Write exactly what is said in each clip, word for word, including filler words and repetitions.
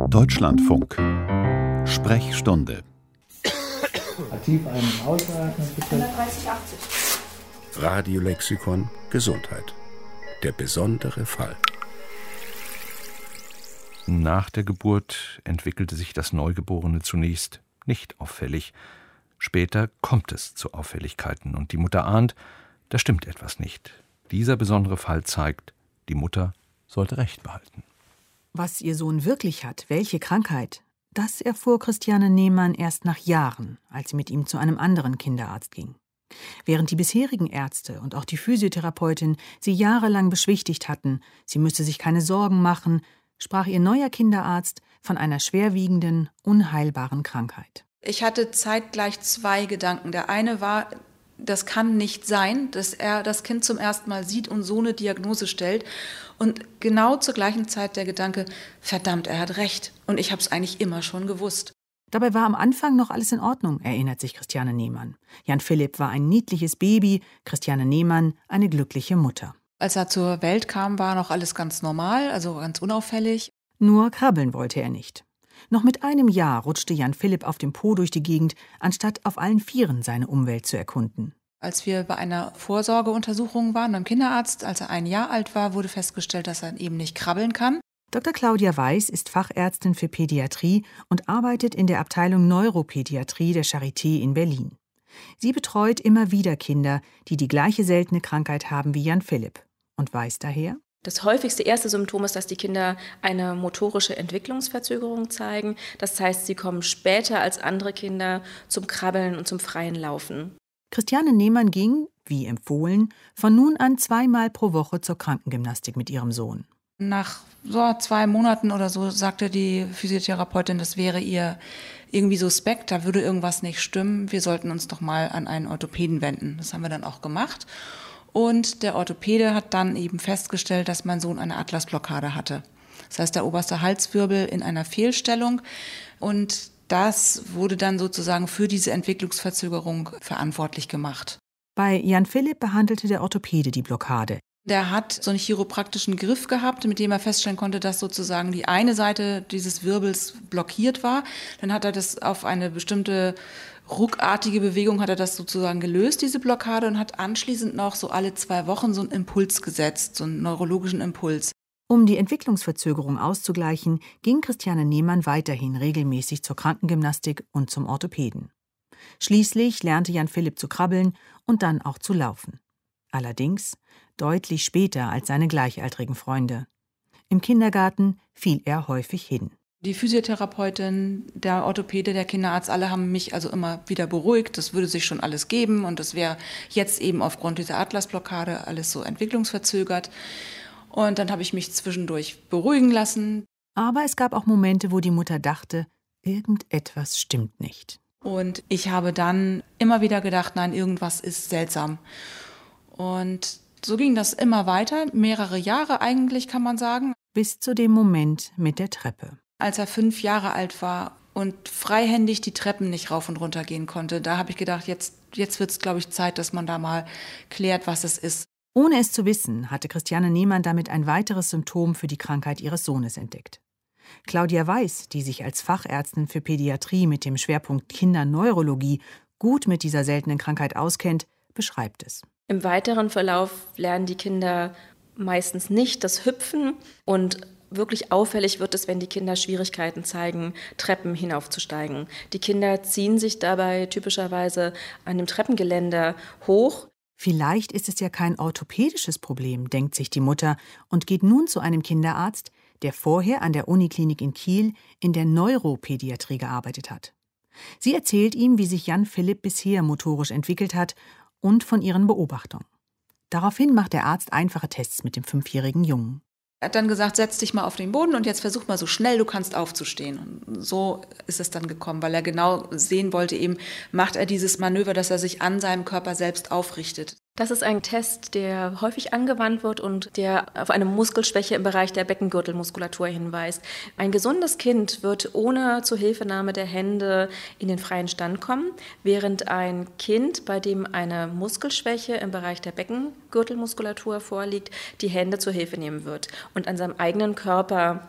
Deutschlandfunk. Sprechstunde. Tief ein- und ausatmen, bitte. hundertdreißig achtzig. Radiolexikon Gesundheit. Der besondere Fall. Nach der Geburt entwickelte sich das Neugeborene zunächst nicht auffällig. Später kommt es zu Auffälligkeiten und die Mutter ahnt, da stimmt etwas nicht. Dieser besondere Fall zeigt, die Mutter sollte Recht behalten. Was ihr Sohn wirklich hat, welche Krankheit, das erfuhr Christiane Nehmann erst nach Jahren, als sie mit ihm zu einem anderen Kinderarzt ging. Während die bisherigen Ärzte und auch die Physiotherapeutin sie jahrelang beschwichtigt hatten, sie müsse sich keine Sorgen machen, sprach ihr neuer Kinderarzt von einer schwerwiegenden, unheilbaren Krankheit. Ich hatte zeitgleich zwei Gedanken. Der eine war, das kann nicht sein, dass er das Kind zum ersten Mal sieht und so eine Diagnose stellt. Und genau zur gleichen Zeit der Gedanke, verdammt, er hat recht. Und ich habe es eigentlich immer schon gewusst. Dabei war am Anfang noch alles in Ordnung, erinnert sich Christiane Nehmann. Jan Philipp war ein niedliches Baby, Christiane Nehmann eine glückliche Mutter. Als er zur Welt kam, war noch alles ganz normal, also ganz unauffällig. Nur krabbeln wollte er nicht. Noch mit einem Jahr rutschte Jan Philipp auf dem Po durch die Gegend, anstatt auf allen Vieren seine Umwelt zu erkunden. Als wir bei einer Vorsorgeuntersuchung waren beim Kinderarzt, als er ein Jahr alt war, wurde festgestellt, dass er eben nicht krabbeln kann. Doktor Claudia Weiß ist Fachärztin für Pädiatrie und arbeitet in der Abteilung Neuropädiatrie der Charité in Berlin. Sie betreut immer wieder Kinder, die die gleiche seltene Krankheit haben wie Jan Philipp und weiß daher: Das häufigste erste Symptom ist, dass die Kinder eine motorische Entwicklungsverzögerung zeigen. Das heißt, sie kommen später als andere Kinder zum Krabbeln und zum freien Laufen. Christiane Nehmann ging, wie empfohlen, von nun an zweimal pro Woche zur Krankengymnastik mit ihrem Sohn. Nach so zwei Monaten oder so sagte die Physiotherapeutin, das wäre ihr irgendwie suspekt, da würde irgendwas nicht stimmen. Wir sollten uns doch mal an einen Orthopäden wenden. Das haben wir dann auch gemacht. Und der Orthopäde hat dann eben festgestellt, dass mein Sohn eine Atlasblockade hatte. Das heißt, der oberste Halswirbel in einer Fehlstellung. Und das wurde dann sozusagen für diese Entwicklungsverzögerung verantwortlich gemacht. Bei Jan Philipp behandelte der Orthopäde die Blockade. Der hat so einen chiropraktischen Griff gehabt, mit dem er feststellen konnte, dass sozusagen die eine Seite dieses Wirbels blockiert war. Dann hat er das auf eine bestimmte ruckartige Bewegung hat er das sozusagen gelöst, diese Blockade, und hat anschließend noch so alle zwei Wochen so einen Impuls gesetzt, so einen neurologischen Impuls. Um die Entwicklungsverzögerung auszugleichen, ging Christiane Nehmann weiterhin regelmäßig zur Krankengymnastik und zum Orthopäden. Schließlich lernte Jan Philipp zu krabbeln und dann auch zu laufen. Allerdings deutlich später als seine gleichaltrigen Freunde. Im Kindergarten fiel er häufig hin. Die Physiotherapeutin, der Orthopäde, der Kinderarzt, alle haben mich also immer wieder beruhigt. Das würde sich schon alles geben und das wäre jetzt eben aufgrund dieser Atlasblockade alles so entwicklungsverzögert. Und dann habe ich mich zwischendurch beruhigen lassen. Aber es gab auch Momente, wo die Mutter dachte, irgendetwas stimmt nicht. Und ich habe dann immer wieder gedacht, nein, irgendwas ist seltsam. Und so ging das immer weiter, mehrere Jahre eigentlich, kann man sagen. Bis zu dem Moment mit der Treppe. Als er fünf Jahre alt war und freihändig die Treppen nicht rauf und runter gehen konnte, da habe ich gedacht, jetzt, jetzt wird es, glaube ich, Zeit, dass man da mal klärt, was es ist. Ohne es zu wissen, hatte Christiane Nehmann damit ein weiteres Symptom für die Krankheit ihres Sohnes entdeckt. Claudia Weiß, die sich als Fachärztin für Pädiatrie mit dem Schwerpunkt Kinderneurologie gut mit dieser seltenen Krankheit auskennt, beschreibt es. Im weiteren Verlauf lernen die Kinder meistens nicht das Hüpfen und wirklich auffällig wird es, wenn die Kinder Schwierigkeiten zeigen, Treppen hinaufzusteigen. Die Kinder ziehen sich dabei typischerweise an dem Treppengeländer hoch. Vielleicht ist es ja kein orthopädisches Problem, denkt sich die Mutter und geht nun zu einem Kinderarzt, der vorher an der Uniklinik in Kiel in der Neuropädiatrie gearbeitet hat. Sie erzählt ihm, wie sich Jan Philipp bisher motorisch entwickelt hat und von ihren Beobachtungen. Daraufhin macht der Arzt einfache Tests mit dem fünfjährigen Jungen. Er hat dann gesagt, setz dich mal auf den Boden und jetzt versuch mal so schnell du kannst aufzustehen. Und so ist es dann gekommen, weil er genau sehen wollte, eben macht er dieses Manöver, dass er sich an seinem Körper selbst aufrichtet. Das ist ein Test, der häufig angewandt wird und der auf eine Muskelschwäche im Bereich der Beckengürtelmuskulatur hinweist. Ein gesundes Kind wird ohne Zuhilfenahme der Hände in den freien Stand kommen, während ein Kind, bei dem eine Muskelschwäche im Bereich der Beckengürtelmuskulatur vorliegt, die Hände zur Hilfe nehmen wird und an seinem eigenen Körper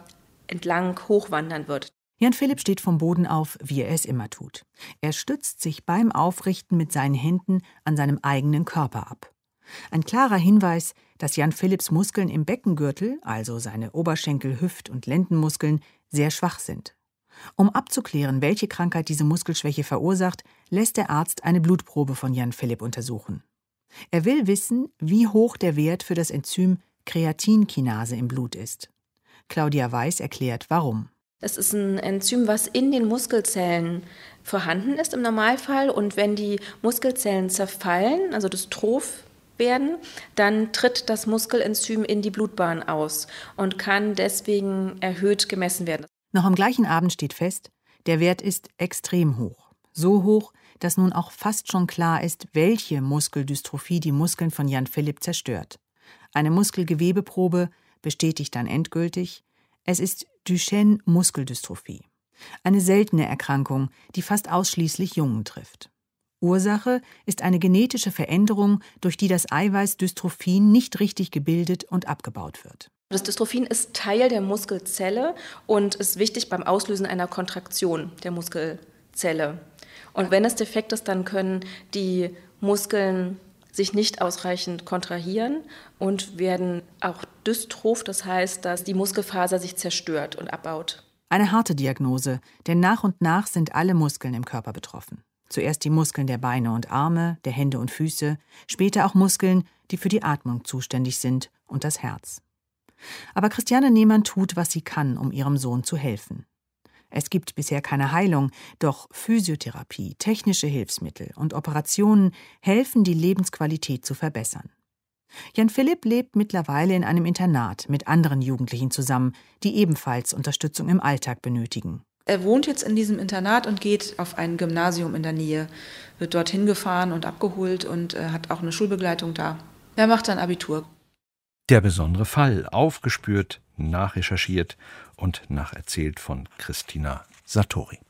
entlang hochwandern wird. Jan Philipp steht vom Boden auf, wie er es immer tut. Er stützt sich beim Aufrichten mit seinen Händen an seinem eigenen Körper ab. Ein klarer Hinweis, dass Jan Philipps Muskeln im Beckengürtel, also seine Oberschenkel-, Hüft- und Lendenmuskeln, sehr schwach sind. Um abzuklären, welche Krankheit diese Muskelschwäche verursacht, lässt der Arzt eine Blutprobe von Jan Philipp untersuchen. Er will wissen, wie hoch der Wert für das Enzym Kreatinkinase im Blut ist. Claudia Weiß erklärt, warum. Es ist ein Enzym, was in den Muskelzellen vorhanden ist im Normalfall. Und wenn die Muskelzellen zerfallen, also dystroph werden, dann tritt das Muskelenzym in die Blutbahn aus und kann deswegen erhöht gemessen werden. Noch am gleichen Abend steht fest, der Wert ist extrem hoch. So hoch, dass nun auch fast schon klar ist, welche Muskeldystrophie die Muskeln von Jan Philipp zerstört. Eine Muskelgewebeprobe bestätigt dann endgültig, es ist Duchenne-Muskeldystrophie. Eine seltene Erkrankung, die fast ausschließlich Jungen trifft. Ursache ist eine genetische Veränderung, durch die das Eiweiß Dystrophin nicht richtig gebildet und abgebaut wird. Das Dystrophin ist Teil der Muskelzelle und ist wichtig beim Auslösen einer Kontraktion der Muskelzelle. Und wenn es defekt ist, dann können die Muskeln sich nicht ausreichend kontrahieren und werden auch dystroph, das heißt, dass die Muskelfaser sich zerstört und abbaut. Eine harte Diagnose, denn nach und nach sind alle Muskeln im Körper betroffen. Zuerst die Muskeln der Beine und Arme, der Hände und Füße, später auch Muskeln, die für die Atmung zuständig sind und das Herz. Aber Christiane Nehmann tut, was sie kann, um ihrem Sohn zu helfen. Es gibt bisher keine Heilung, doch Physiotherapie, technische Hilfsmittel und Operationen helfen, die Lebensqualität zu verbessern. Jan Philipp lebt mittlerweile in einem Internat mit anderen Jugendlichen zusammen, die ebenfalls Unterstützung im Alltag benötigen. Er wohnt jetzt in diesem Internat und geht auf ein Gymnasium in der Nähe, wird dorthin gefahren und abgeholt und äh, hat auch eine Schulbegleitung da. Er macht dann Abitur. Der besondere Fall, aufgespürt, nachrecherchiert und nacherzählt von Christina Sartori.